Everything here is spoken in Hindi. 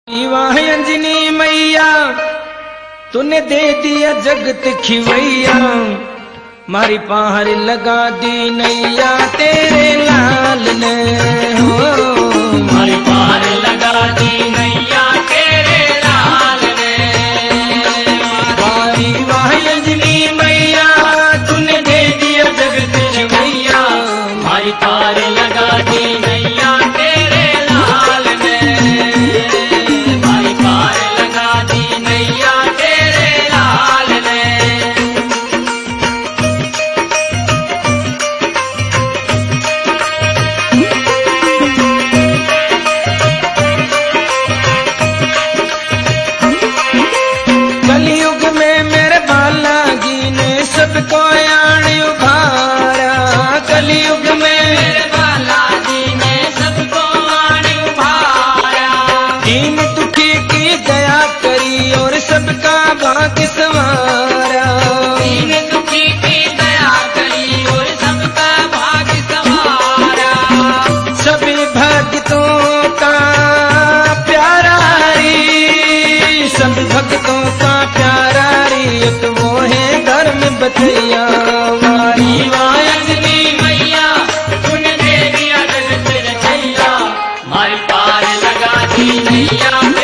वाह अंजनी मैया तूने दे दिया जगत खिवैया, मारी पहाड़ लगा दी नैया तेरे लाल ने हो। मारी पहाड़ लगा दी नैया तेरे लाल ने। वाह अंजनी मैया तूने दे दिया जगत खिवैया, मारी पहाड़ लगा दी नैया तेरे लाल ने। मारी पहाड़ लगा दी नैया तेरे लाल ने। कलयुग में मेरे बालाजी ने सबको आण उभारा, कलयुग में मेरे बालाजी ने सबको आण उभारा। दीन दुखी की दया करी और सबका भाग्य संवारा। दीन दुखी की दया करी और सबका भाग्य संवारा। सभी भक्तों का प्यारा री, सभी भक्तों का प्यारा री, एक वो है धर्म बचैया। मारी अंजनी मैया तूने दे दिया जगत रचैया, मारी पार लगा दी नैया।